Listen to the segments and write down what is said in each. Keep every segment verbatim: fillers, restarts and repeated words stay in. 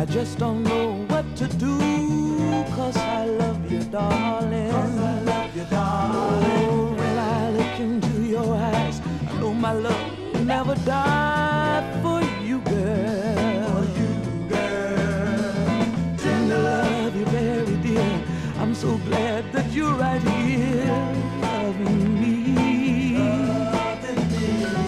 I just don't know what to do, 'cause I love you, darling. 'Cause I love you, darling. Oh, when I look into your eyes, I know my love will never die for you, girl. For you, girl. Tender love you very dear. I'm so glad that you're right here, loving me. Loving me.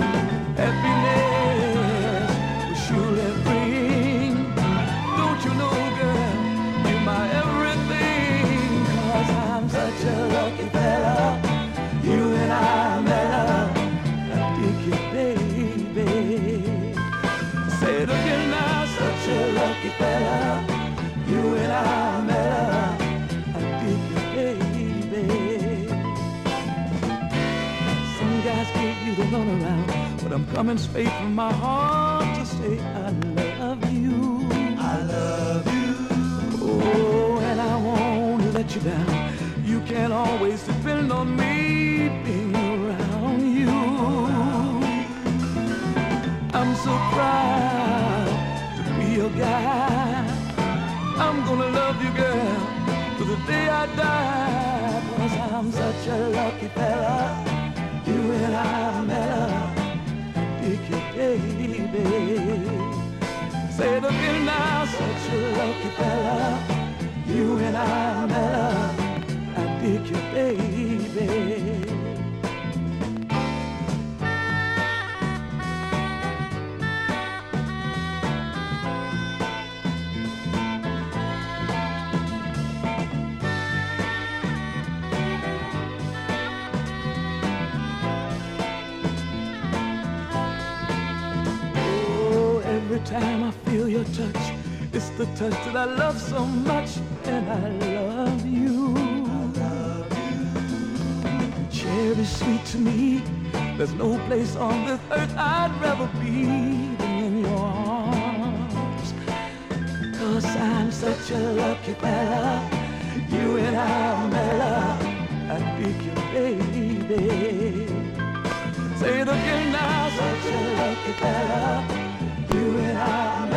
Happiness will surely bring. Don't you know, girl, you're my everything. 'Cause I'm such a lucky fella. You and I met up. I dig you, baby. Say it again now, such a lucky fella. You and I met up. I dig you, baby. Some guys give you the runaround, but I'm coming straight from my heart to say I love you. I love you. Oh, and I won't let you down. You can always depend on me being around you. I'm so proud to be your guy. I'm gonna love you, girl, to the day I die. 'Cause I'm such a lucky fella. You and I met up. I dig you, baby. Say it again now, such a lucky fella. You and I met up. I dig you, baby. Every time I feel your touch, it's the touch that I love so much, and I love you. I love you. Cherry sweet to me, there's no place on this earth I'd rather be than in your arms. 'Cause I'm such a lucky fella. You and I met up. I dig you, baby. Say it again now, such a lucky fella. You and I